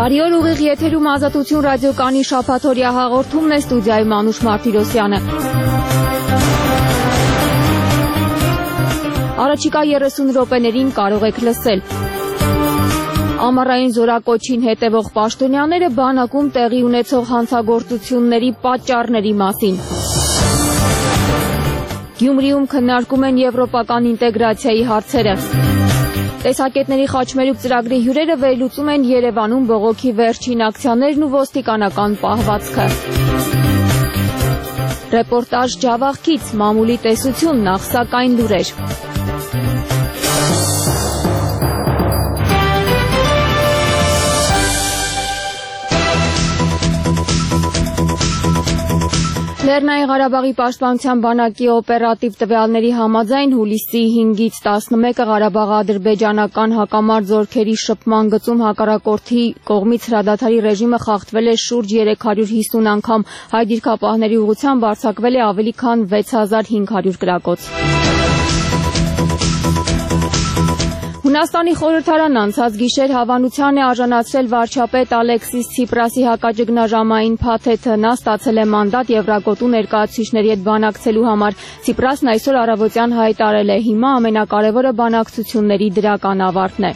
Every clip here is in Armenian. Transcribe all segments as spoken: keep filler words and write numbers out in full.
Բարի օր, ուղիղ եթերում Ազատություն ռադիոկայանի շաբաթօրյա հաղորդումն է, ստուդիայում Անուշ Մարտիրոսյանը։ Առաջիկա երեսուն րոպեներին կարող եք լսել. Ամառային զորակոչին հետևող պաշտոնյաները բանակում տեղի ունեցող հանցագործությունների պատճառների մասին։ Գյումրիում քննարկում են եվրոպական ինտեգրացիայի հարցերը։ Տեսակետների խաչմերուկ ծրագրի հյուրերը վերլուծում են Երևանում բողոքի վերջին ակցիաներն ու ոստիկանական պահվածքը։ Ռեպորտաժ Ջավախքից, մամուլի տեսություն, նախ սակայն լուրեր։ Լեռնային Ղարաբաղի պաշտպանության բանակի օպերատիվ տվյալների համաձայն հուլիսի հինգից տասնմեկը Ղարաբաղ-ադրբեջանական հակամարտ զորքերի շփման գծում հակառակորդի կողմից հրադադարի ռեժիմը խախտվել է շուրջ երեք հարյուր հիսուն անգամ, հայ դիրքապահների ուղղությամբ արձակվել է ավելի քան վեց հազար հինգ հարյուր կրակոց։ Հունաստանի խորհրդարանն անցած գիշեր հավանության է արժանացրել վարչապետ Ալեքսիս Ցիպրասի հակաճգնաժամային փաթեթը, նա ստացել է մանդատ Եվրագոտու ներկայացուցիչների հետ բանակցելու համար։ Ցիպրասն այսօր առավոտյան հայտարարել է, հիմա ամենակարևորը բանակցությունների դրական ավարտն է։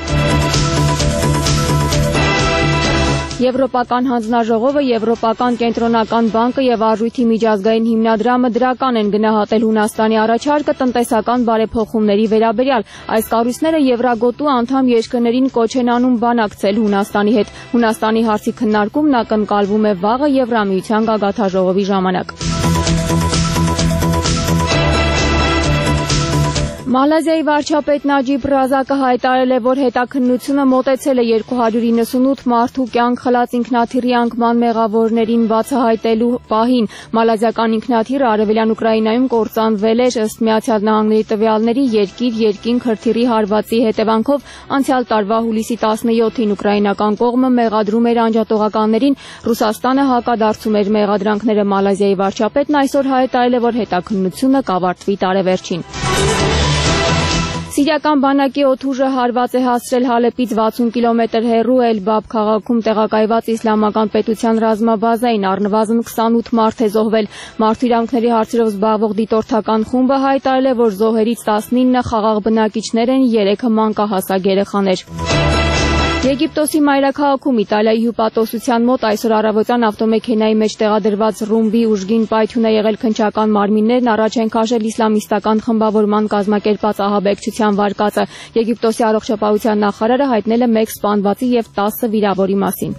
Եվրոպական հանձնաժողովը, Եվրոպական կենտրոնական բանկը և Արժույթի միջազգային հիմնադրամը դրական են գնահատել Հունաստանի առաջարկը տնտեսական բարեփոխումների վերաբերյալ։ Այս կառույցները Եվրագոտու անդամ երկրներին կոչ են անում բանակցել Հունաստանի հետ։ Հունաստանի հարցի քննարկումն ակնկալվում է վաղը Եվրամիության գագաթնաժողովի ժամանակ։ Մալազիայի վարչապետ Նաջիբ Ռազակը հայտարարել է, որ հետաքննությունը մոտեցել է երկու հարյուր իննսունութ մարդու կյանք խլած ինքնաթիռի անկման մեղավորներին բացահայտելու պահին։ Մալազիական ինքնաթիռը արևելյան Ուկրաինայում կործանվել էր ըստ Միացյալ Նահանգների տվյալների երկիր-երկինք հրթիռի հարվածի հետևանքով անցյալ տարվա հուլիսի տասնյոթին ուկրաինական կողմը մեղադրում էր անջատողականներին, Ռուսաստանը հակադարձում էր մեղադրանքները։ Մալազիայի վարչապետն այսօր հայտարարել է, որ հետաքննությունը կավարտվի տարեվերջին։ Սիրիական բանակի օդուժը հարված է հասցրել Հալեպից վաթսուն կիլոմետր հեռու Էլ-Բաբ քաղաքում տեղակայված իսլամական պետության ռազմաբազային, առնվազն քսանութ մարդ է զոհվել։ Մարդու իրավունքների հարցերով զբաղվող դիտորդական խումբը հայտարարել է, որ զոհերից տասնինը խաղաղ բնակիչներ են, երեքը մանկահասակ երեխաներ։ Եգիպտոսի մայրաքաղաքում Իտալիայի հյուպատոսության մոտ այսօր առավոտյան ավտոմեքենայի մեջ տեղադրված ռումբի ուժգին պայթյուն է եղել, քնչական մարմիններն առաջ են քաշել իսլամիստական խմբավորման կազմակերպած ահաբեկչության վարկածը։ Եգիպտոսի առողջապահության նախարարը հայտնել է մեկ սպանվածի և տասը վիրավորի մասին։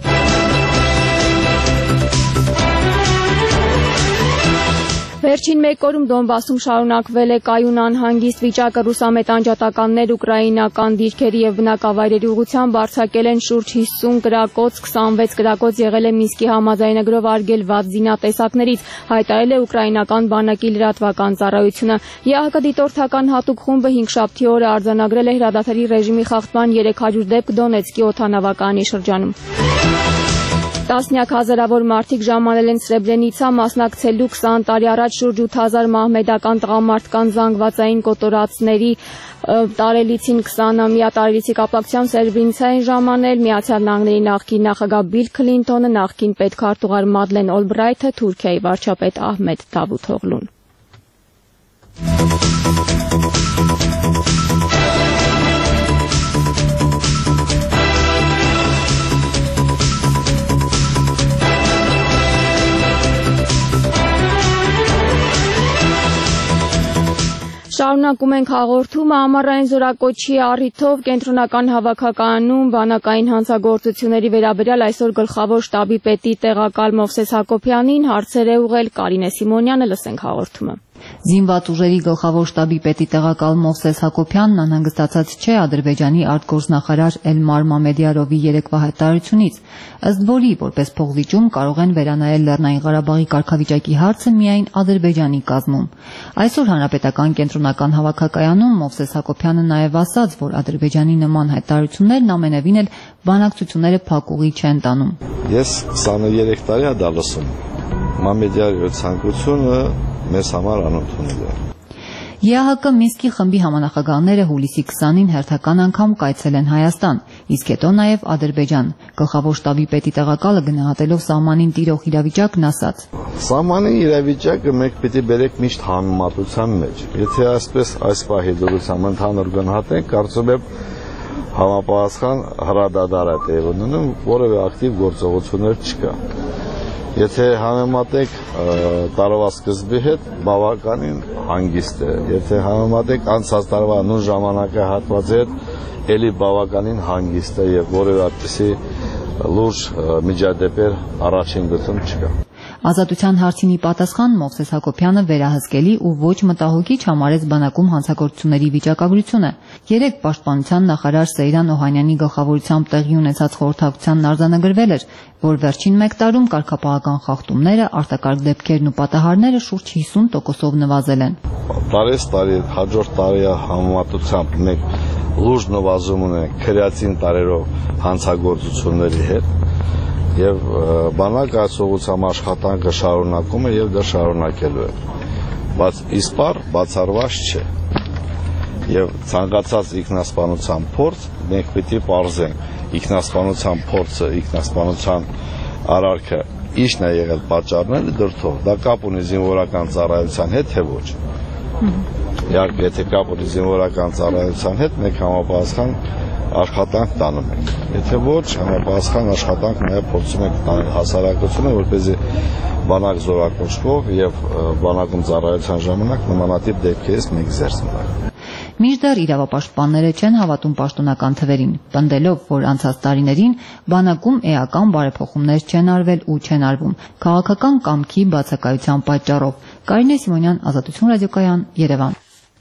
Վերջին մեկ օրում Դոնբասում շարունակվել է կայուն անհանգիստ վիճակը, ռուսամետ անջատականներ ուկրաինական դիրքերի և բնակավայրերի ուղղությամբ արձակել են շուրջ հիսուն կրակոց, քսանվեց կրակոց եղել է Մինսկի համաձայնագրով արգելված զինատեսակներից, հայտարարել է ուկրաինական բանակի լրատվական ծառայությունը։ ԵԱՀԿ դիտորդական հատուկ խումբը հինգշաբթի օրը արձանագրել է հրադադարի ռեժիմի խախտման երեք հարյուր դեպք Դոնեցկի օդանավակայանի շրջանում։ Տասնյակ հազարավոր մարդիկ ժամանել են Սրեբրենիցա մասնակցելու քսան տարի առաջ շուրջ ութ հազար մահմեդական տղամարդկանց զանգվածային կոտորածների տարելիցին քսանամյա տարելիցի կապակցությամբ Սրեբրենիցա են ժամանել Միացյալ Նահանգների նախկին նախագահ Բիլ Քլինթոնը, նախկին պետքարտուղար Մադլեն Օլբրայթը, Թուրքիայի վարչապետ Ահմեդ Դավութօղլուն։ Շարունակում ենք հաղորդումը ամառային զորակոչի առիթով կենտրոնական հավաքականում բանակային հանցագործությունների վերաբերյալ այսօր գլխավոր շտաբի պետի տեղակալ Մովսես Հակոբյանին հարցեր է ուղղել Կարինե Սիմոնյանը, լսենք հաղորդումը։ Զինված ուժերի գլխավոր շտաբի պետի տեղակալ Մովսես Հակոբյանն անհանգստացած չէ Ադրբեջանի արտգործնախարար Էլմար Մամեդյարովի երեկվա հայտարարությունից, ըստ որի որպես փողվիճում կարող են վերանայել Լեռնային Ղարաբաղի կարգավիճակի հարցը միայն Ադրբեջանի կազմում։ Այսօր հանրապետական կենտրոնական հավաքակայանում Մովսես Հակոբյանը նաև ասաց, որ Ադրբեջանի նման հայտարարություններն ամենևին էլ բանակցությունները փակուղի չեն տանում։ Ես քսաներեք տարի է դա լսում։ Մամեդյարովի ցանկությունը մեզ համար անընդունել է։ Է Ա Հ Կ Մինսկի խմբի համանախագահները հուլիսի քսանին հերթական անգամ կայցել են Հայաստան, իսկ հետո նաև Ադրբեջան։ Գլխավոր շտաբի պետի տեղակալը գնահատելով սահմանին տիրող իրավիճակն ասաց. Սահմանի իրավիճակը մենք պիտի բերենք միշտ համեմատության մեջ։ Եթե այսպես այս պահի դրությամբ ընդհանուր գնահատենք, կարծում եմ համապատասխան հրադադար է տեղի ունենում, որևէ ակտիվ գործողություններ չկա։ Եթե համեմատենք տարվա սկզբի հետ, բավականին հանգիստ է։ Եթե համեմատենք անցած տարվա նույն ժամանակահատվածի հետ, ելի բավականին հանգիստ է եւ որևէ այդպիսի լուրջ միջադեպեր առաջին գծում չկա։ Ազատության հարցին ի պատասխան Մովսես Հակոբյանը վերահսկելի ու ոչ մտահոգիչ համարեց բանակում հանցագործությունների վիճակագրությունը։ Երեկ Պաշտպանության նախարար Սեյրան Օհանյանի գլխավորությամբ տեղի ունեցած խորհրդակցությանն արձանագրվել էր, որ վերջին մեկ տարում կարգապահական խախտումները, արտակարգ դեպքերն ու պատահարները շուրջ հիսուն տոկոսով նվազել են։ Տարես տարի, հաջորդ տարի համեմատությամբ մենք լուրջ նվազում ունենք քրեացին տարերով հանցագործությունների հետ։ Եվ բանակը այս ուղղությամբ աշխատանքը շարունակում է եւ դա շարունակելու է։ Բայց իսպար բացառված չէ։ Եվ ցանկացած ինքնասպանության փորձ մենք պիտի պարզենք ինքնասպանության փորձը, ինքնասպանության արարքը ինչն է եղել պատճառները դրդով։ Դա կապ ունի զինվորական ծառայության հետ, թե ոչ։ Իհարկե, եթե կապ ունի զինվորական ծառայության հետ, մենք համապատասխան աշխատանք տանում ենք։ Եթե ոչ, համապատասխան աշխատանք նաև փորձում ենք տանել հասարակությունը, որպեսզի բանակ զորակոչվող եւ բանակում ծառայության ժամանակ նմանատիպ դեպքերից մենք զերծ մնանք։ Մինչդեռ իրավապաշտպանները չեն հավատում պաշտոնական թվերին, պնդելով, որ անցած տարիներին բանակում էական բարեփոխումներ չեն արվել ու չեն արվում քաղաքական կամքի բացակայության պատճառով։ Կարինե Սիմոնյան, Ազատություն ռադիոկայան, Երևան։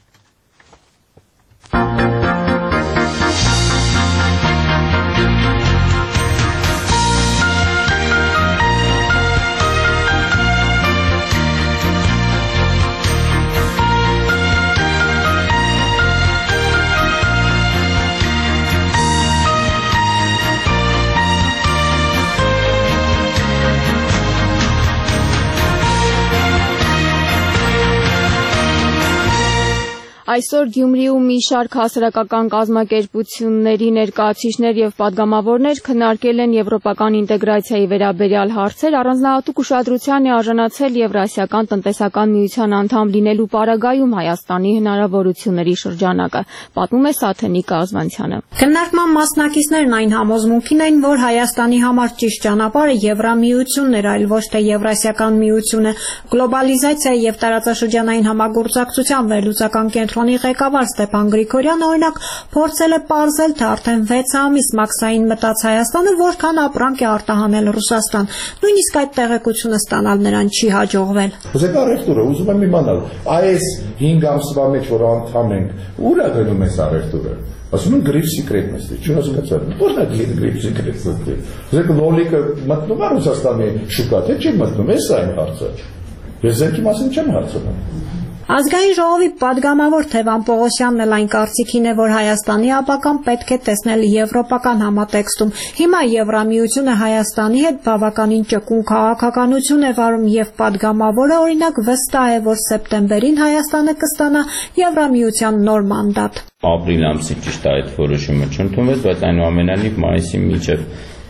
Այսօր Գյումրիում մի շարք հասարակական կազմակերպությունների ներկայացուցիչներ եւ պատգամավորներ քննարկել են եվրոպական ինտեգրացիայի վերաբերյալ հարցեր, առանձնահատուկ ուշադրության է արժանացել Եվրասիական տնտեսական միության անդամ լինելու պարագայում Հայաստանի հնարավորությունների շրջանակը, պատմում է Սաթենիկ Ազվանցյանը։ Քննարկման մասնակիցներն այն համոզմունքին էին, որ Հայաստանի համար ճիշտ ճանապարհը Եվրամիությունն էր, այլ ոչ թե Եվրասիական միությունը։ Գլոբալիզացիայի եւ տարածաշրջանային համագործակցության վերլուծական կենտրոնի ղեկավար Ստեփան Գրիգորյանը օրինակ փորձել է պարզել, թե արդեն վեց ամիս մաքսային մտած Հայաստանը որքան ապրանք է արտահանել Ռուսաստան։ Նույնիսկ այդ տեղեկությունը ստանալ նրան չի հաջողվել։ Ուզեք առևտուրը, ուզում եմ իմանալ, այս հինգ ամսվա մեջ որ անդամ ենք, ուր է գնում այս առևտուրը։ Ասում են գրիպ սիկրետ նստի, չի հասկացել։ Որն է գրիպ սիկրետ նստի։ Ուզեք լոլիկը մտնում է Ռուսաստանի շուկա, թե չի մտնում, էս այն հարցը։ Ես ձեր մասին չեմ հարցնում։ Ազգային ժողովի падգամավոր Թևան Պողոսյանն էլ այն կարծիքին է, որ Հայաստանի ապագան պետք է տեսնել եվրոպական համատեքստում։ Հիմա Եվրամիությունը Հայաստանի հետ բավականին ճկուն քաղաքականություն է վարում եւ падգամավորը օրինակ վստահ է, որ սեպտեմբերին Հայաստանը կստանա Եվրամիության նոր մանդատ։ Ապրիլ ամսին ճիշտ է այդ որոշումը չընդունվեց, բայց այնուամենայնիվ մայիսի մինչև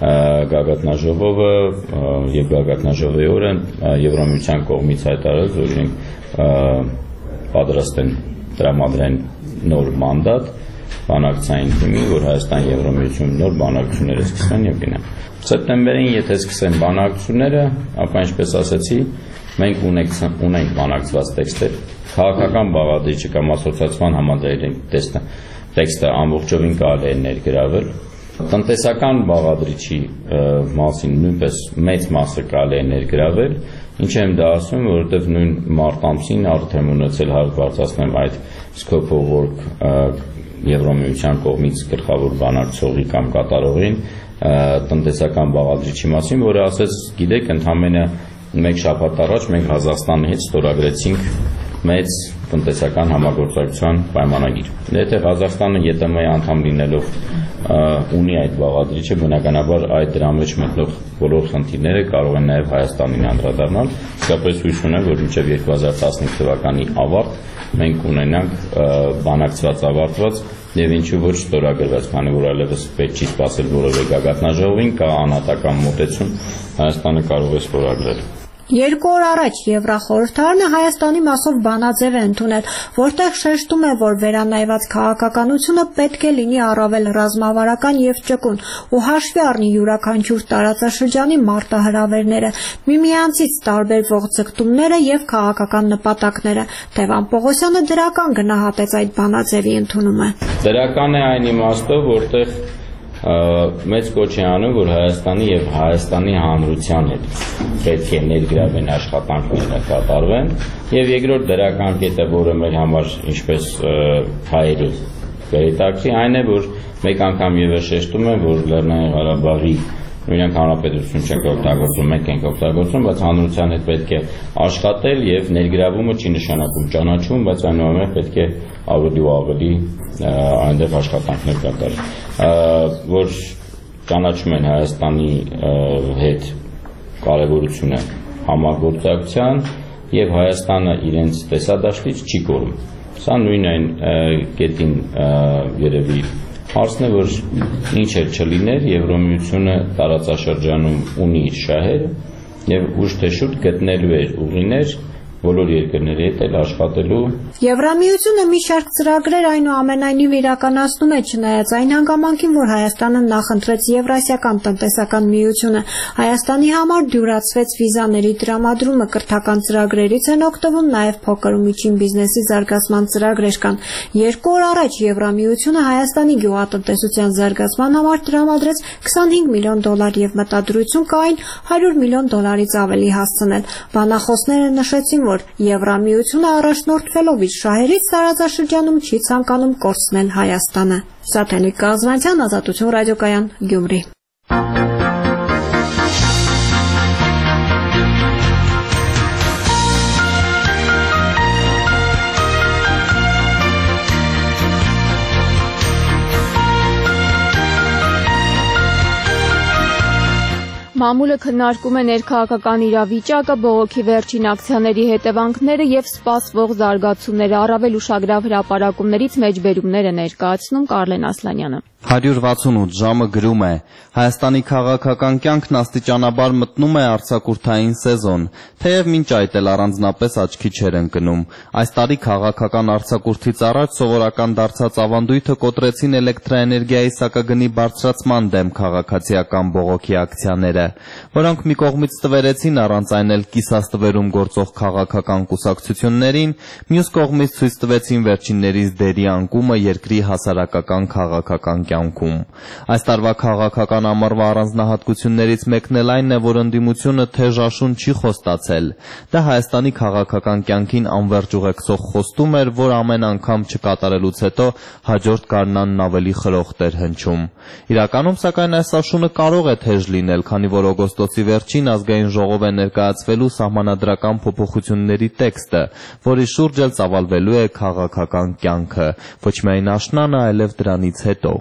գագաթնաժողովը եւ գագաթնաժողովի օրը Եվրամիության կողմից հայտարարել, որ իրենք պատրաստ են տրամադրեն նոր մանդատ բանակցային թիմի, որ Հայաստան Եվրամիություն նոր բանակցություններ սկսեն եւ գնան։ Սեպտեմբերին եթե սկսեն բանակցությունները, ապա ինչպես ասացի, մենք ունենք ունենք բանակցված տեքստեր, քաղաքական բաղադրիչը կամ ասոցիացիան համաձայնագրի տեքստը, տեքստը ամբողջովին կարելի է ներգրավել։ Տնտեսական բաղադրիչի մասին նույնպես մեծ մասը կարելի է ներգրավել, ինչ եմ դա ասում, որովհետև նույն մարտ ամսին արդեն ունեցել հարկ բարձրացնեմ այդ scope of work Եվրամիության կողմից գլխավոր բանակցողի կամ կատարողին տնտեսական բաղադրիչի մասին, որը ասեց, գիտեք, ընդամենը մեկ շաբաթ առաջ մենք Ղազախստանի հետ ստորագրեցինք մեծ տնտեսական համագործակցության պայմանագիր։ Եթե Ղազախստանը ԵՏՄ-ի անդամ լինելով ունի այդ բաղադրիչը, բնականաբար այդ դրա մեջ մտնող բոլոր խնդիրները կարող են նաև Հայաստանին անդրադառնալ, իսկապես հույս ունեմ, որ մինչև երկու հազար տասնհինգ թվականի ավարտ մենք ունենանք բանակցված ավարտված եւ ինչու ոչ ստորագրված, քանի որ այլևս պետք չի սպասել որևէ գագաթնաժողովին, կա անհատական մոտեցում, Հայաստանը կարող է ստորագրել։ Երկու օր առաջ Եվրախորհրդարանը Հայաստանի մասով բանաձև է ընդունել, որտեղ շեշտում է, որ վերանայված քաղաքականությունը պետք է լինի առավել ռազմավարական եւ ճկուն ու հաշվի առնի յուրաքանչյուր տարածաշրջանի մարտահրավերները, միմյանցից տարբերվող ձգտումները եւ քաղաքական նպատակները։ Տևան Պողոսյանը դրական գնահատեց այդ բանաձևի ընդունումը։ Դրական է այն իմաստով, որտեղ մեծ կոչ է անում, որ Հայաստանի եւ Հայաստանի հանրության հետ պետք է ներգրավեն աշխատանքները կատարվեն եւ երկրորդ դրական կետը, որը մեր համար ինչպես հայերի գերիտակցի, այն է, որ մեկ անգամ եւս շեշտում են, որ Լեռնային Ղարաբաղի նույնանք հանրապետություն չենք օգտագործում, մենք ենք օգտագործում, բայց հանրության հետ պետք է աշխատել եւ ներգրավումը չի նշանակում ճանաչում, բայց այնուամենայնիվ պետք է ավելի ու ավելի այնտեղ աշխատանքներ կատարել, որ ճանաչում են Հայաստանի հետ կարևորությունը համագործակցության եւ Հայաստանը իրենց տեսադաշտից չի կորում։ Սա նույն այն կետին երևի հարցն է, որ ինչ էլ չլիներ, Եվրամիությունը տարածաշրջանում ունի իր շահերը եւ ուշ թե շուտ գտնելու էր ուղիներ բոլոր երկրների հետ էլ աշխատելու։ Եվրամիությունը մի շարք ծրագրեր այնուամենայնիվ իրականացնում է, չնայած այն հանգամանքին, որ Հայաստանը նախընտրեց Եվրասիական տնտեսական միությունը, Հայաստանի համար դյուրացվեց վիզաների տրամադրումը, կրթական ծրագրերից են օգտվում նաև փոքր ու միջին բիզնեսի զարգացման ծրագրեր կան։ Երկու օր առաջ Եվրամիությունը Հայաստանի գյուղատնտեսության զարգացման համար տրամադրեց քսանհինգ միլիոն դոլար եւ մտադրություն կա այն հարյուր միլիոն դոլարից ավելի հասցնել։ Բանախոսները նշեցին, որ Եվրամիությունը առաջնորդվելով իր շահերից տարածաշրջանում չի ցանկանում կորցնել Հայաստանը։ Սաթենիկ Կազմանցյան, Ազատություն ռադիոկայան, Գյումրի։ Մամուլը քննարկում է ներքաղաքական իրավիճակը, բողոքի վերջին ակցիաների հետևանքները եւ սպասվող զարգացումները, առավել ուշագրավ հրապարակումներից մեջբերումներ է ներկայացնում Կարլեն Ասլանյանը։ հարյուր վաթսունութ ժամը գրում է. Հայաստանի քաղաքական կյանքն աստիճանաբար մտնում է արձակուրդային սեզոն, թեև մինչ այդ էլ առանձնապես աչքի չէր ընկնում։ Այս տարի քաղաքական արձակուրդից առաջ սովորական դարձած ավանդույթը կոտրեցին էլեկտրաէներգիայի սակագնի բարձրացման դեմ քաղաքացիական բողոքի ակցիաները, որոնք մի կողմից տվերեցին առանց այն էլ կիսաստվերում գործող քաղաքական կուսակցություններին, մյուս կողմից ցույց տվեցին վերջիններիս դերի անկումը երկրի հասարակական քաղաքական կյանքում։ Այս տարվա քաղաքական ամառվա առանձնահատկություններից մեկն էլ այն է, որ ընդդիմությունը թեժաշուն չի խոստացել։ Դա Հայաստանի քաղաքական կյանքին անվերջ ուղեկցող խոստում էր, որ ամեն անգամ չկատարելուց հետո հաջորդ գարնանն ավելի խրոխտ էր հնչում։ Իրականում, սակայն, այս աշունը կարող է թեժ լինել, քանի որ օգոստոսի վերջին ազգային ժողով է ներկայացվելու սահմանադրական փոփոխությունների տեքստը, որի շուրջ էլ ծավալվելու է քաղաքական կյանքը, ոչ միայն աշնանը, այլև դրանից հետո։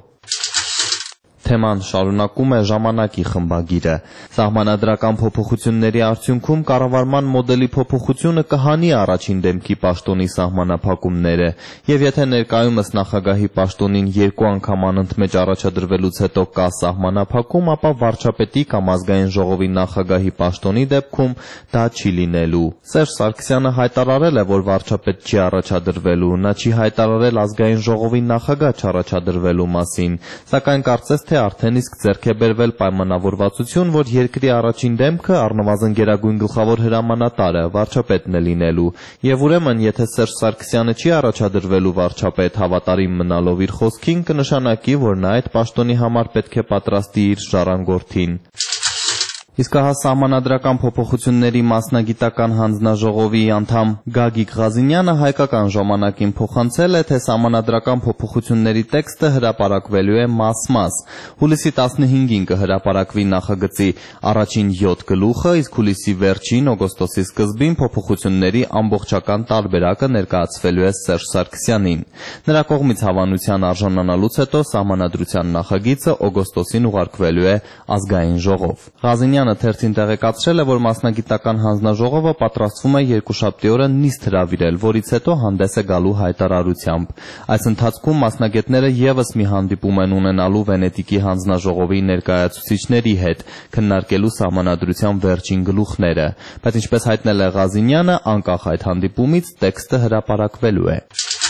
Թեման շարունակում է ժամանակի խմբագիրը։ Սահմանադրական փոփոխությունների արդյունքում կառավարման մոդելի փոփոխությունը կհանի առաջին դեմքի պաշտոնի սահմանափակումները, եւ եթե ներկայումս նախագահի պաշտոնին երկու անգամ անընդմեջ առաջադրվելուց հետո կա սահմանափակում, ապա վարչապետի կամ ազգային ժողովի նախագահի պաշտոնի դեպքում դա չի լինելու։ Սերժ Սարգսյանը հայտարարել է, որ վարչապետ չի առաջադրվելու, նա չի հայտարարել ազգային ժողովի նախագահ չառաջադրվելու մասին, սակայն կարծես թե արդեն իսկ ձեռք է բերվել պայմանավորվածություն, որ երկրի առաջին դեմքը առնվազն գերագույն գլխավոր հրամանատարը վարչապետն է լինելու, եւ ուրեմն եթե Սերժ Սարգսյանը չի առաջադրվելու վարչապետ հավատարիմ մնալով իր խոսքին, կնշանակի, որ նա այդ պաշտոնի համար պետք է պատրաստի իր ժառանգորդին։ Իսկ հա սահմանադրական փոփոխությունների մասնագիտական հանձնաժողովի անդամ Գագիկ Ղազինյանը հայկական ժամանակին փոխանցել է, թե սահմանադրական փոփոխությունների տեքստը հրապարակվելու է մաս-մաս։ Հուլիսի տասնհինգին կհրապարակվի նախագծի առաջին յոթ գլուխը, իսկ հուլիսի վերջին օգոստոսի սկզբին փոփոխությունների ամբողջական տարբերակը ներկայացվելու է Սերժ Սարգսյանին։ Նրա կողմից հավանության արժանանալուց հետո սահմանադրության նախագիծը օգոստոսին ուղարկվելու է ազգային ժողով։ Ղազինյանը թերթին տեղեկացրել է, որ մասնագիտական հանձնաժողովը պատրաստվում է երկուշաբթի օրը նիստ հրավիրել, որից հետո հանդես է գալու հայտարարությամբ։ Այս ընթացքում մասնագետները ևս մի հանդիպում են ունենալու Վենետիկի հանձնաժողովի ներկայացուցիչների հետ, քննարկելու սահմանադրության վերջին գլուխները, բայց ինչպես հայտնել է Ղազինյանը, անկախ այդ հանդիպումից տեքստը հրապարակվելու է։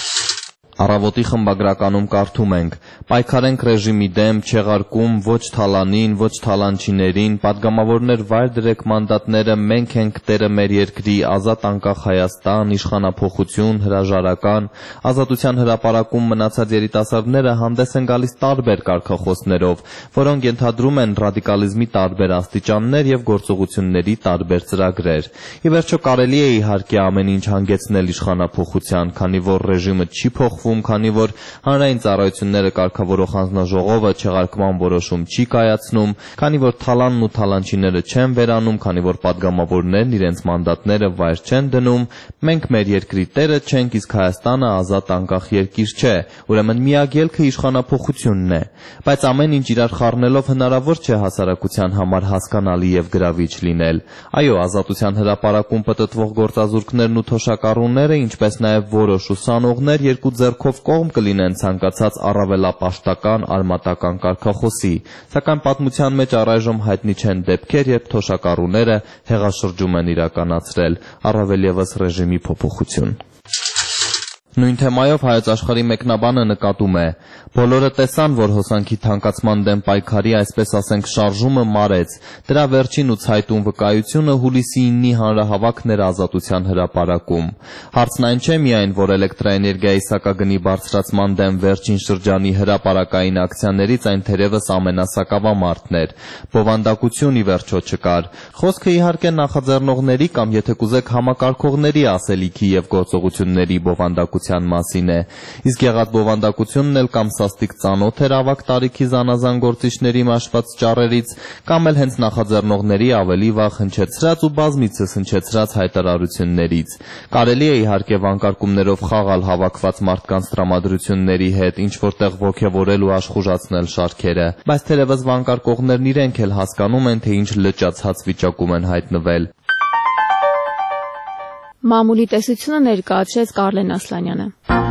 Առավոտի խմբագրականում կարդում ենք. պայքարենք ռեժիմի դեմ, չեղարկում ոչ թալանին, ոչ թալանչիներին, падգամավորներ վայր դրեք մանդատները, մենք ենք տերը մեր երկրի, ազատ անկախ Հայաստան, իշխանափոխություն, հրաժարական, ազատության հրապարակում մնացած երիտասարդները հանդես են գալիս տարբեր կարգախոսներով, որոնք ենթադրում են ռադիկալիզմի տարբեր աստիճաններ եւ գործողությունների տարբեր ծրագրեր։ Ի վերջո կարելի է իհարկե ամեն ինչ հանգեցնել իշխանափոխության, քանի որ ռեժիմը չի փոխվում, քանի որ հանրային ծառայությունները կարգավորող հանձնաժողովը չեղարկման որոշում չի կայացնում, քանի որ թալանն ու թալանչիները չեն վերանում, քանի որ падգամավորներն իրենց մանդատները վայր չեն դնում, մենք մեր երկրի տերը չենք, իսկ Հայաստանը ազատ անկախ երկիր չէ, ուրեմն միակ ելքը իշխանափոխությունն է։ Բայց ամեն ինչ իրար խառնելով հնարավոր չէ հասարակության համար հասկանալի եւ գրավիչ լինել։ Այո, ազատության հրապարակում պտտվող գործազուրկներն ու թոշակառուները, ինչպես նաեւ որոշ ուսանողներ երկու ձեռքով կողմ կլինեն ցանկացած առավելապաշտական արմատական կարգախոսի, սակայն պատմության մեջ առայժմ հայտնի չեն դեպքեր, երբ թոշակառուները հեղաշրջում են իրականացրել, առավել ևս ռեժիմի փոփոխություն։ Նույն թեմայով Հայոց Աշխարհի մեկնաբանը նկատում է. բոլորը տեսան, որ հոսանքի թանկացման դեմ պայքարի, այսպես ասենք, շարժումը մարեց, դրա վերջին ու ցայտուն վկայությունը հուլիսի իննի հանրահավաքն էր Ազատության հրապարակում։ Հարցն այն չէ միայն, որ էլեկտրաէներգիայի սակագնի բարձրացման դեմ վերջին շրջանի հրապարակային ակցիաներից այն թերևս ամենասակավամարտն էր, բովանդակություն ի վերջո չկար։ Խոսքը իհարկե նախաձեռնողների կամ եթե կուզեք համակարգողների ասելիքի եւ գործողությունների բովանդակության մասին է, իսկ եղած բովանդակությունն էլ կամ սաստիկ ծանոթ էր ավագ տարիքի զանազան գործիչների մաշված ճառերից, կամ էլ հենց նախաձեռնողների ավելի վաղ հնչեցրած ու բազմիցս հնչեցրած հայտարարություններից։ Կարելի է իհարկե վանկարկումներով խաղալ հավաքված մարդկանց տրամադրությունների հետ, ինչ որտեղ ոգևորել ու աշխուժացնել շարքերը, բայց թերևս վանկարկողներն իրենք էլ հասկանում են, թե ինչ լճացած վիճակում են հայտնվել։ Մամուլի տեսությունը ներկայացրեց Կարլեն Ասլանյանը։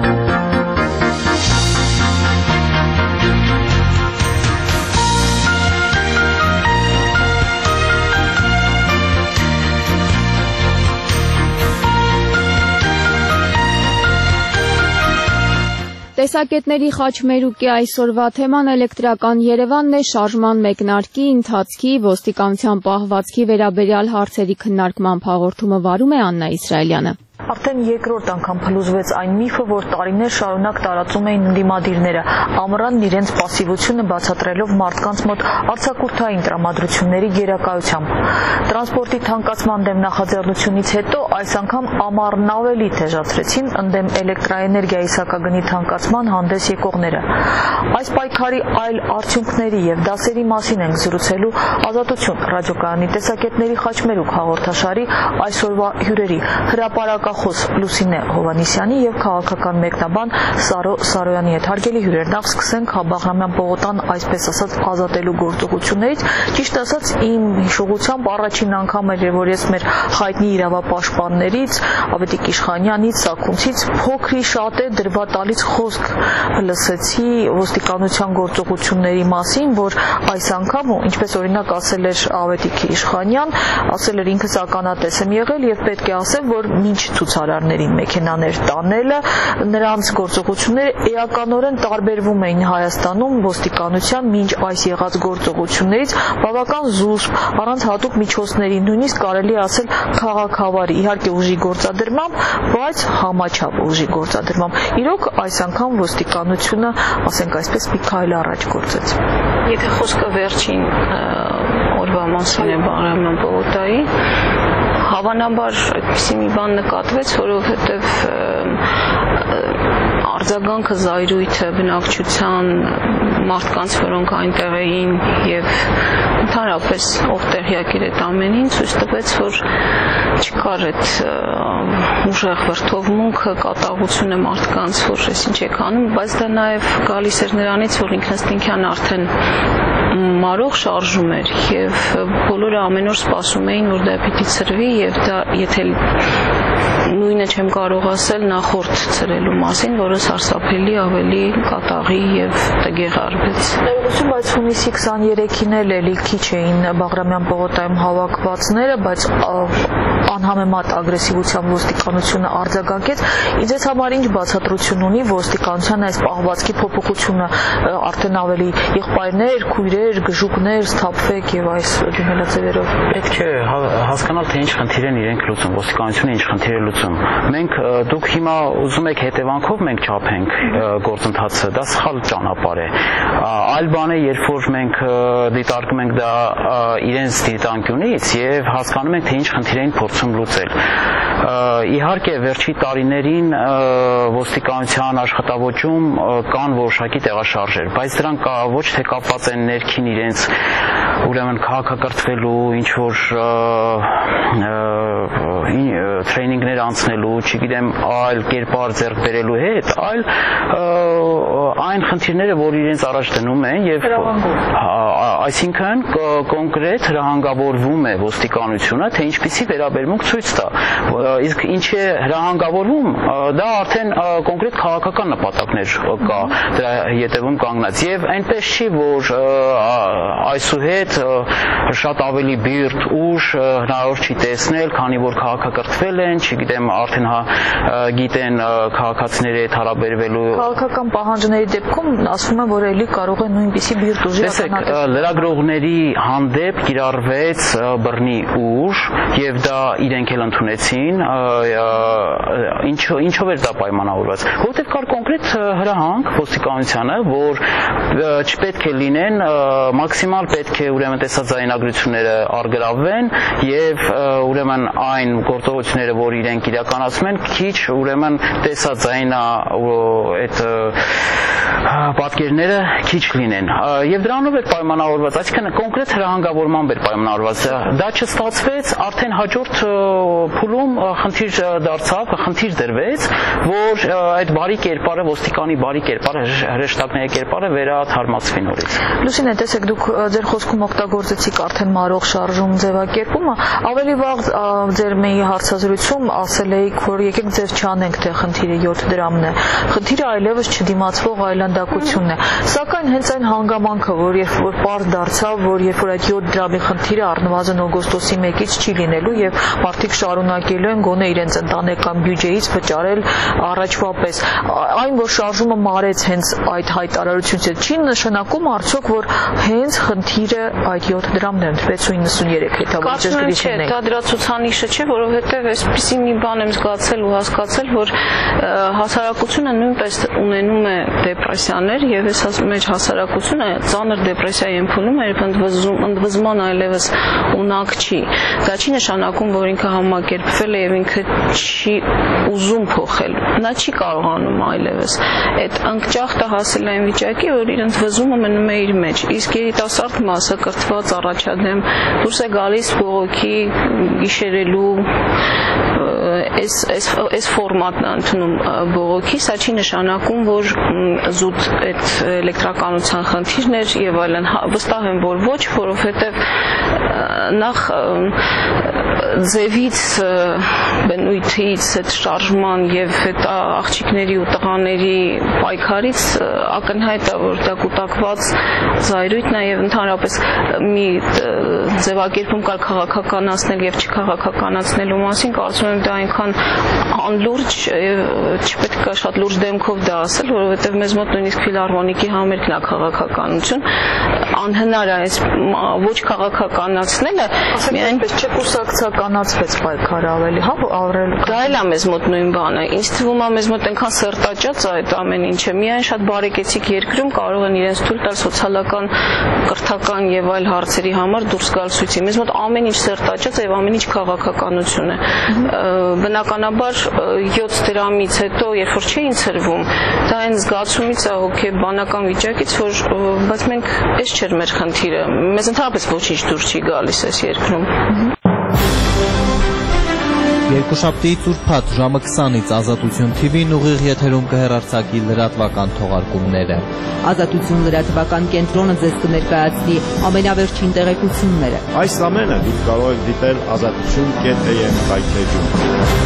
Տեսակետների խաչմերուկի այսօրվա թեման էլեկտրական Երևանն է, շարժման մեկնարկի, ընթացքի, ոստիկանության պահվածքի վերաբերյալ հարցերի քննարկման հաղորդումը վարում է Աննա Իսրայելյանը։ Արդեն երկրորդ անգամ փլուզվեց այն միֆը, որ տարիներ շարունակ տարածում էին ընդդիմադիրները, ամռանն իրենց պասիվությունը բացատրելով մարդկանց մոտ արձակուրդային տրամադրությունների գերակայությամբ։ Տրանսպորտի թանկացման դեմ նախաձեռնությունից հետո այս անգամ ամառն ավելի թեժացրեցին ընդդեմ էլեկտրաէներգիայի սակագնի թանկացման հանդես եկողները։ Այս պայքարի այլ արդյունքների եւ դասերի մասին ենք զրուցելու Ազատություն ռադիոկայանի տեսակետների խաչմերուկ հաղորդաշարի այսօրվա հյուրերի հրապարակախոս Լուսինե Հովանիսյանի եւ քաղաքական մեկնաբան Սարո Սարոյանի հետ։ Հարգելի հյուրեր, նախ սկսենք Բաղրամյան պողոտան այսպես ասած ազատելու գործողություններից։ Ճիշտ ասած, իմ հիշողությամբ առաջին անգամ էր, որ ես մեր հայտնի իրավապաշտպաններից, Ավետիք Իշխանյանից, Սաքունցից փոքրի շատ է դրվատալից խոսք լսեցի ոստիկանության գործողությունների մասին, որ այս անգամ, ինչպես օրինակ ասել էր Ավետիք Իշխանյան, ասել էր ինքս ականատես եմ եղել եւ պետք է ասեմ, որ մինչ ցուցարարների մեքենաներ տանելը նրանց գործողությունները էականորեն տարբերվում էին Հայաստանում ոստիկանության մինչ այս եղած գործողություններից բավական զուսպ, առանց հատուկ միջոցների, նույնիսկ կարելի ասել քաղաքավարի, իհարկե ուժի գործադրմամբ, բայց համաչափ ուժի գործադրմամբ։ Իրոք այս անգամ ոստիկանությունը, ասենք այսպես, մի քայլ առաջ գործեց։ Եթե խոսքը վերջին օրվա մասին է Բաղրամյան պողոտայի։ Հավանաբար այդպիսի մի բան նկատվեց, որովհետև արձագանքը զայրույթ է բնակչության մարդկանց, որոնք այնտեղ էին եւ ընդհանրապես ով տեղյակ էր այդ ամենին, ցույց տվեց, որ չկար այդ ուժեղ վրդովմունքը, կատաղությունը մարդկանց, որ այսինչ եք անում, բայց դա նաեւ գալիս էր նրանից, որ ինքնըստինքյան արդեն մարող շարժում էր եւ բոլորը ամեն օր սպասում էին, որ դա պիտի ծրվի եւ դա եթե նույնը չեմ կարող ասել նախորդ ծրելու մասին, որը սարսափելի ավելի կատաղի եւ տգեղ արվեց։ Ներողություն, բայց հունիսի քսաներեքին էլ էլի քիչ էին Բաղրամյան պողոտայում հավաքվածները, բայց անհամեմատ ագրեսիվությամբ ոստիկանությունը արձագանքեց։ Իձեզ համար ինչ բացատրություն ունի ոստիկանության այս պահվածքի փոփոխությունը, արդեն ավելի եղբայրներ, քույրեր, գժուկներ, սթափվեք եւ այս դիմելաձևերով։ Պետք է հասկանալ, թե ինչ խնդիր են իրենք լուծում, ոստիկանությունը ինչ խնդիր է լուծում։ Մենք դուք հիմա ուզում եք հետևանքով մենք չափենք գործընթացը, դա սխալ ճանապարհ է։ Այլ բան է, երբ որ մենք դիտարկում ենք դա իրենց դիտանկյունից եւ հասկանում ենք, թե ինչ խնդիր են փորձում լուծել։ Իհարկե, վերջի տարիներին ոստիկանության աշխատավոճում կան որոշակի տեղաշարժեր, բայց դրանք ոչ թե կապված են ներքին իրենց ուրեմն քաղաքակրթվելու, ինչ որ տրեյնինգներ անցնելու, չգիտեմ, այլ կերպար ձեռք բերելու հետ, այլ այն խնդիրները, որ իրենց առաջ դնում են եւ այսինքն կոնկրետ հրահանգավորվում է ոստիկանությունը, թե ինչպիսի վերաբերմունք ցույց տա։ Իսկ ինչ է հրահանգավորվում, դա արդեն կոնկրետ քաղաքական նպատակներ կա դրա հետևում կանգնած եւ այնպես չի, որ այսուհետ շատ ավելի բիրտ ուժ հնարավոր չի տեսնել, քանի որ քաղաքակրթվել են, չգիտեմ, արդեն գիտեն քաղաքացիների հետ հարաբերվելու քաղաքական պահանջների դեպքում ասվում է, որ էլի կարող է նույնպիսի բիրտ ուժի ականատես։ Լրագրողների հանդեպ կիրառվեց բռնի ուժ եւ դա իրենք էլ ընդունեցին, ինչով էր դա պայմանավորված, որովհետեւ կար կոնկրետ հրահանգ ոստիկանությանը, որ չպետք է լինեն, մաքսիմալ պետք է ուրեմն տեսաձայնագրությունները արգրավվեն եւ ուրեմն այն գործողությունները, որ իրենք իրականացում են, քիչ ուրեմն տեսաձայնա այդ պատկերները քիչ լինեն եւ դրանով էր պայմանավորված, այսինքն կոնկրետ հրահանգավորման էր պայմանավորված։ Դա չստացվեց, արդեն հաջորդ փուլում խնդիր դարձավ, խնդիր դրվեց, որ այդ բարի կերպարը, ոստիկանի բարի կերպարը, հրեշտակների կերպարը վերաթարմացվի նորից։ Լուսինե, տեսեք, դուք ձեր խոսքում օգտագործեցիք արդեն մարող շարժում ձևակերպումը, ավելի վաղ ձեր մի հարցազրույցում ասել էիք, որ եկեք ձեր չանենք, թե խնդիրը յոթ դրամն է։ Խնդիրը այլևս չդիմացվող այլանդակությունն է։ Սակայն հենց այն հանգամանքը, որ երբ որ պարզ դարձավ, որ երբ որ այդ յոթ դրամի խնդիրը առնվազն օգոստոսի մեկից չի լինելու եւ մարդիկ շարունակելու են գոնե իրենց ընտանեկան բյուջեից վճարել առաջվա պես, այն որ շարժումը մարեց հենց այդ հայտարարությունից, չի նշանակում արդյոք, որ հենց խնդիրը այդ յոթ դրամն է, վեց ու իննսուներեք հետագայից գրիչն է։ Դա դրա ցուցանիշը չէ, որովհետեւ այսպիսի մի բան եմ զգացել ու հասկացել, որ հասարակությունը նույնպես ունենում է դեպրեսիաներ եւ այս մեջ հասարակությունը ծանր դեպրեսիայի ընդունում է, ընդվզման այլևս ունակ չի։ Դա չի նշանակում, որ ինքը համակերպվել է եւ ինքը չի ուզում փոխել։ Նա չի կարողանում այլևս։ Այդ անկճախտը հասել է այն վիճակի, որ իր ընդվզումը մնում է իր մեջ։ Իսկ երիտասարդ մասը կրթված առաջադեմ դուրս է գալիս բողոքի գիշերելու այս այս այս ֆորմատն ընդունում բողոքի, սա չի նշանակում, որ զուտ այդ էլեկտրականության խնդիրներ եւ այլն, վստահ եմ, որ ոչ, որովհետեւ նախ ձևից, բնույթից, այդ շարժման եւ այդ աղջիկների ու տղաների պայքարից ակնհայտ է, որ դա կուտակված զայրույթն է եւ ընդհանրապես մի ձևակերպում կար քաղաքականացնել եւ չքաղաքականացնելու մասին, կարծում եմ դա այնքան անլուրջ եւ չպետք է շատ լուրջ դեմքով դա ասել, որովհետեւ մեզ մոտ նույնիսկ ֆիլհարմոնիկի համերգն է քաղաքականություն, անհնար է այս ոչ քաղաքականացնելը, միայն չէ կուսակցականացվեց պայքարը ավելի, հա, ավրել։ Դա էլ է մեզ մոտ նույն բանը։ Ինձ թվում է մեզ մոտ այնքան սրտաճած է այդ ամեն ինչը, միայն շատ բարեկեցիկ երկրում կարող են իրենց թույլ տալ սոցիալական, կրթական եւ այլ հարցերի համար դուրս գալ ցույցի։ Մեզ մոտ ամեն ինչ սրտաճած է եւ ամեն ինչ քաղաքականություն է։ Բնականաբար յոթ դրամից հետո, երբ որ չէին ցրվում, դա այն զգացումից է հոգեբանական վիճակից, որ բայց մենք այս չէր մեր խնդիրը։ Մեզ ընդհանրապես ոչինչ դուրս չի գալիս այս երկրում։ Երկուշաբթի ծուրփաթ ժամը քսանից Ազատություն թի վին ուղիղ եթերում կհեռարձակի լրատվական թողարկումները։ Ազատություն լրատվական կենտրոնը ձեզ կներկայացնի ամենավերջին տեղեկությունները։ Այս ամենը դուք կարող եք դիտել ազատություն կետ է եմ հայթեջում։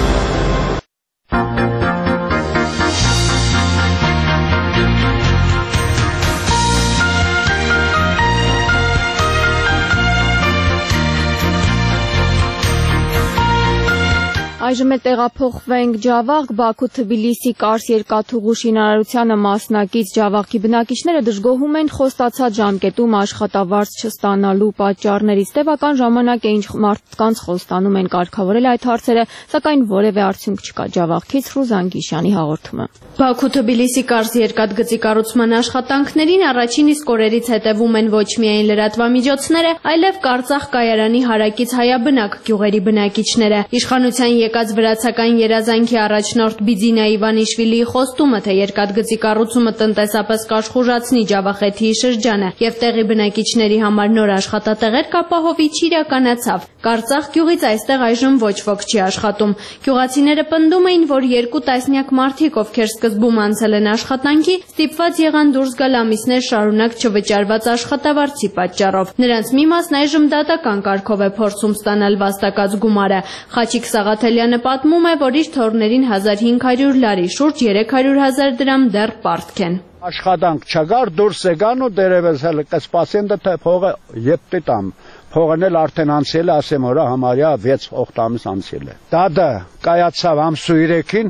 Այժմ է տեղափոխվենք Ջավախ, Բաքու Թբիլիսի Կարս երկաթուղու շինարարությանը մասնակից Ջավախի բնակիչները դժգոհում են խոստացած ժամկետում աշխատավարձ չստանալու պատճառներից։ Տևական ժամանակ է ինչ մարդկանց խոստանում են կարգավորել այդ հարցերը, սակայն որևէ արդյունք չկա։ Ջավախից Ռուզան Գիշյանի հաղորդումը։ Բաքու Թբիլիսի Կարս երկաթգծի կառուցման աշխատանքներին առաջին իսկ օրերից հետևում են ոչ միայն լրատվամիջոցները, այլև Կարծախ կայարանի հարակից հայաբնակ գյուղերի բնակիչները։ Իշխանության եկած վրացական երազանքի առաջնորդ Բիձինա Իվանիշվիլիի խոստումը, թե երկաթգծի կառուցումը տնտեսապես կաշխուժացնի Ջավախեթիի շրջանը եւ տեղի բնակիչների համար նոր աշխատատեղեր կապահովի, չիրականացավ։ Կարծախ գյուղից այստեղ այժմ ոչ ոք չի աշխատում։ Գյուղացիները պնդում էին, որ երկու տասնյակ մարդիկ, ովքեր սկզբում անցել են աշխատանքի, ստիպված եղան դուրս գալ ամիսներ շարունակ չվճարված աշխատավարձի պատճառով։ Նրանց մի մասն այժմ դատական կարգով է փորձում ստանալ վաստակած գումարը։ Խաչիկ Սաղաթելյանը պատմում է, որ իր թոռներին հազար հինգ հարյուր լարի, շուրջ երեք հարյուր հազար դրամ դեռ պարտք են։ Աշխատանք չկար, դուրս եկան ու դերևս հələ կսպասեն թե փողը եպտի տամ։ Փողն էլ արդեն անցել է, ասեմ օրա համարյա վեց օգտ ամիս անցել է։ Դա կայացավ ամսու երեքին,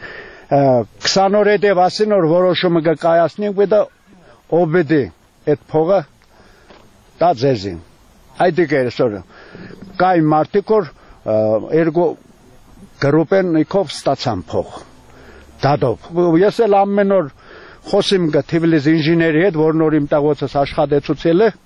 քսան օր հետև ասին, որ որոշումը կկայացնենք, բայց օբեդի այդ փողը դա ձեզին։ Այդ դերսորը կայ մարդիկ որ երկու գրուպեն նիկով ստացան փող։ Դադով։ Ես էլ ամեն օր խոսիմ գա Թբիլիսի ինժեների հետ, որ նոր իմ տաղոցս աշխատեցուցել է,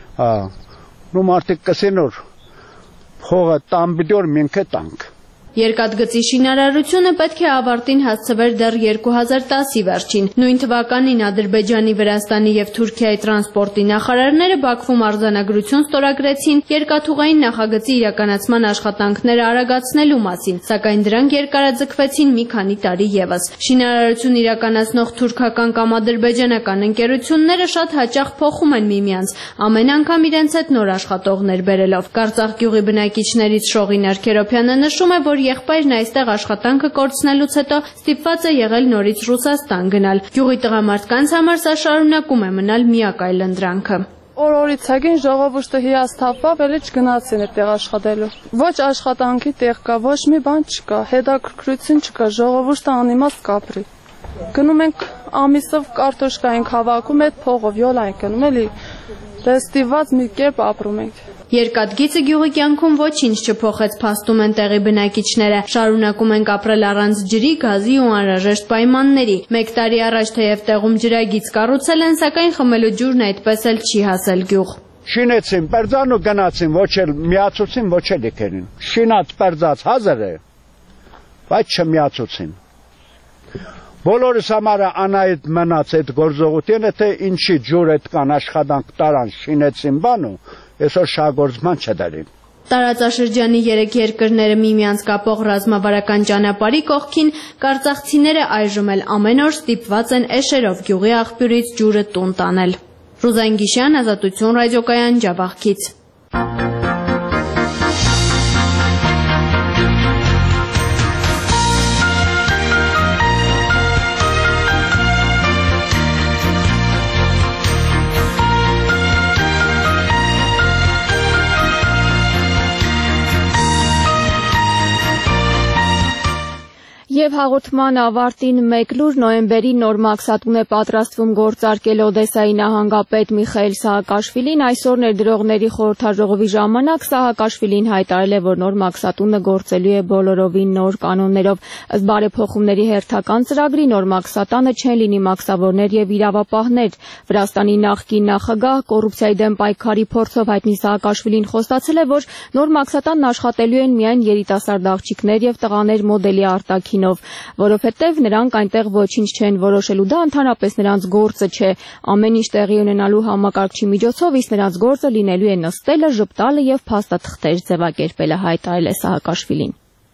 նու մարդիկ կսեն որ փողը տան բիդոր մինքը տանք։ Երկաթգծի շինարարությունը պետք է ավարտին հասցվեր դեռ երկու հազար տասի վերջին։ Նույն թվականին Ադրբեջանի, Վրաստանի եւ Թուրքիայի տրանսպորտի նախարարները Բաքվում արձանագրություն ստորագրեցին երկաթուղային նախագծի իրականացման աշխատանքները արագացնելու մասին, սակայն դրանք երկարաձգվեցին մի քանի տարի եւս։ Շինարարություն իրականացնող թուրքական կամ ադրբեջանական ընկերությունները շատ հաճախ փոխում են միմյանց, ամեն անգամ իրենց հետ նոր աշխատողներ բերելով։ Կարծախ գյուղի բնակիչներից Շողին Արքերոփյանը նշում է, որ եղբայրն այստեղ աշխատանքը կորցնելուց հետո ստիպված է եղել նորից Ռուսաստան գնալ։ Գյուղի տղամարդկանց համար սա շարունակում է մնալ միակ այլընտրանքը։ Օր-օրից հագին ժողովուրդը հիասթափավ, էլի չգնացին այդտեղ աշխատելու։ Ոչ աշխատանքի տեղ կա, ոչ մի բան չկա, հետաքրքրություն չկա, ժողովուրդը անիմաստ կապրի։ Գնում ենք ամիսով կարտոշկա ենք հավաքում, այդ փողով յոլա ենք գնում, էլի դե ստիպված մի կերպ ապրում ենք։ Երկաթգիծը գյուղի կյանքում ոչինչ չփոխեց, փաստում են տեղի բնակիչները։ Շարունակում ենք ապրել առանց ջրի, գազի ու անհրաժեշտ պայմանների։ Մեկ տարի առաջ թեև տեղում ջրագիծ կառուցել են, սակայն խմելու ջուրն այդպես էլ չի հասել գյուղ։ Շինեցին, պերձան ու գնացին, ոչ էլ միացուցին, ոչ էլ եկերին։ Շինած պերձած հազար է, բայց չմիացուցին։ Բոլորս համարը անայդ մնաց այդ գործողությունը, թե ինչի ջուր այդ կան աշխատանք տարան շինեցին բանու, այսօր շահգործման չդարին։ Տարածաշրջանի երեք երկրները միմյանց կապող ռազմավարական ճանապարհի կողքին կարծախցիները այժմ էլ ամեն օր ստիպված են էշերով գյուղի աղբյուրից ջուրը տուն տանել։ Ռուզան Գիշյան, Ազատություն ռադիոկայան, Ջավախից։ Եվ հաղորդման ավարտին մեկ լուր նոյեմբերի նոր մաքսատուն է պատրաստվում գործարկել Օդեսայի նահանգապետ Միխայել Սահակաշվիլին։ Այսօր ներդրողների խորհրդաժողովի ժամանակ Սահակաշվիլին հայտարարել է, որ նոր մաքսատունը գործելու է բոլորովին նոր կանոններով։ Ըստ բարեփոխումների հերթական ծրագրի նոր մաքսատանը չեն լինի մաքսավորներ եւ իրավապահներ։ Վրաստանի նախկին նախագահ կոռուպցիայի դեմ պայքարի փորձով հայտնի Սահակաշվիլին խոստացել է, որ նոր մաքսատանն աշխատելու են միայն երիտասարդ աղջիկներ եւ տղաներ մոդելի արտաքինով, որովհետեւ նրանք այնտեղ ոչինչ չեն որոշելու, դա ընդհանրապես նրանց գործը չէ։ Ամեն ինչ տեղի ունենալու համակարգչի միջոցով, իսկ նրանց գործը լինելու է նստելը, ժպտալը եւ փաստաթղթեր ձևակերպելը, հայտարարել է Սահակաշվիլին։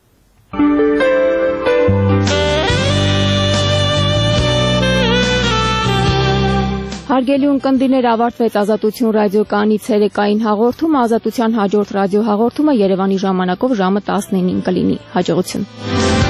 Հարգելի ունկնդիրներ, ավարտվեց Ազատություն ռադիոկայանի ցերեկային հաղորդումը։ Ազատության հաջորդ ռադիոհաղորդումը Երևանի ժամանակով ժամը տասնինին կլինի։ Հաջողություն։